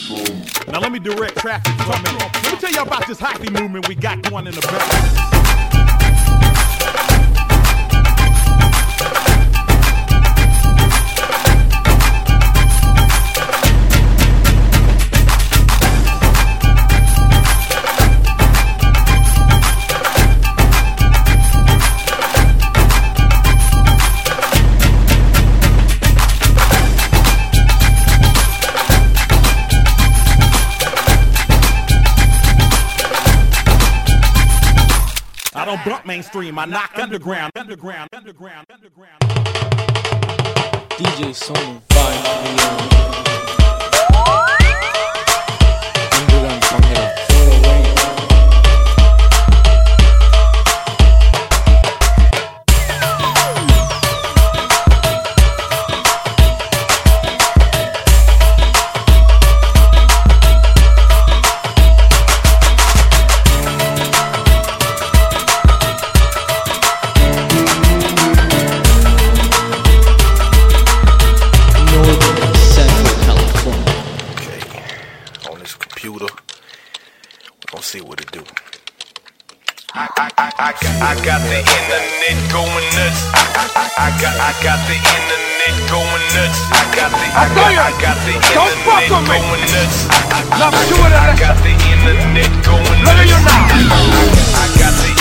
Now let me direct traffic for a minute. Let me tell you about this hyphy movement we got going in the back. I don't bump mainstream, I knock underground. DJ Sony 5 million. Underground 방해라. Feel the rain. See what it do. I got the internet going nuts. I got the internet going nuts. I got the internet going nuts. I got the internet going nuts. I got the